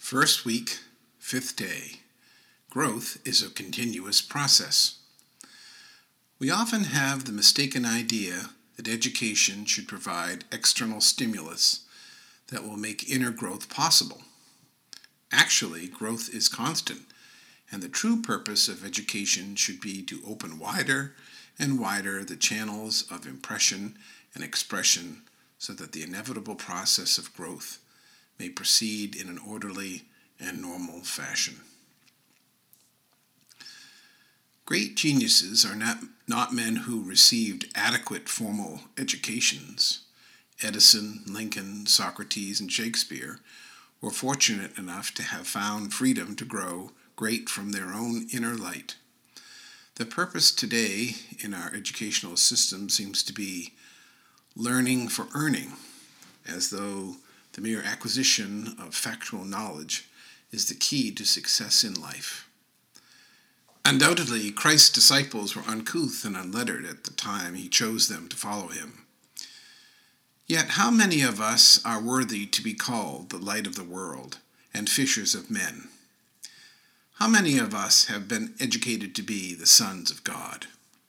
First week, fifth day. Growth is a continuous process. We often have the mistaken idea that education should provide external stimulus that will make inner growth possible. Actually, growth is constant, and the true purpose of education should be to open wider and wider the channels of impression and expression so that the inevitable process of growth may proceed in an orderly and normal fashion. Great geniuses are not men who received adequate formal educations. Edison, Lincoln, Socrates, and Shakespeare were fortunate enough to have found freedom to grow great from their own inner light. The purpose today in our educational system seems to be learning for earning, as though the mere acquisition of factual knowledge is the key to success in life. Undoubtedly, Christ's disciples were uncouth and unlettered at the time he chose them to follow him. Yet how many of us are worthy to be called the light of the world and fishers of men? How many of us have been educated to be the sons of God?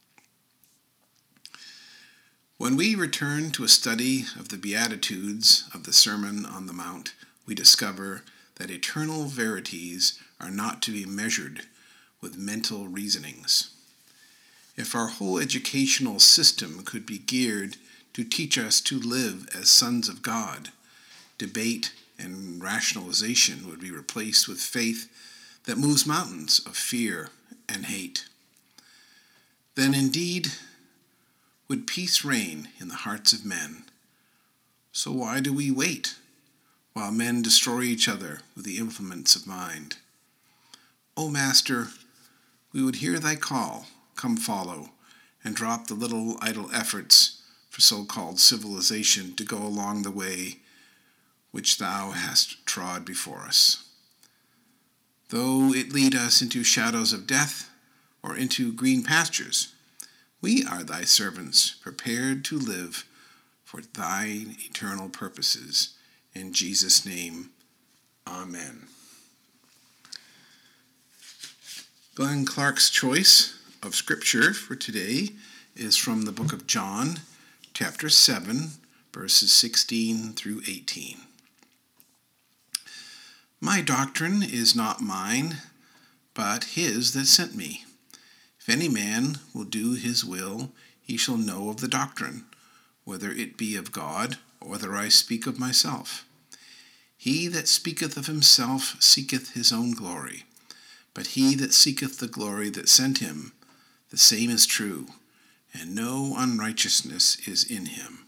When we return to a study of the Beatitudes of the Sermon on the Mount, we discover that eternal verities are not to be measured with mental reasonings. If our whole educational system could be geared to teach us to live as sons of God, debate and rationalization would be replaced with faith that moves mountains of fear and hate. Then indeed would peace reign in the hearts of men. So why do we wait while men destroy each other with the implements of mind? O Master, we would hear thy call, come follow, and drop the little idle efforts for so-called civilization to go along the way which thou hast trod before us. Though it lead us into shadows of death or into green pastures, we are thy servants, prepared to live for thine eternal purposes. In Jesus' name, Amen. Glenn Clark's choice of scripture for today is from the book of John, chapter 7, verses 16 through 18. My doctrine is not mine, but his that sent me. If any man will do his will, he shall know of the doctrine, whether it be of God, or whether I speak of myself. He that speaketh of himself seeketh his own glory, but he that seeketh the glory that sent him, the same is true, and no unrighteousness is in him.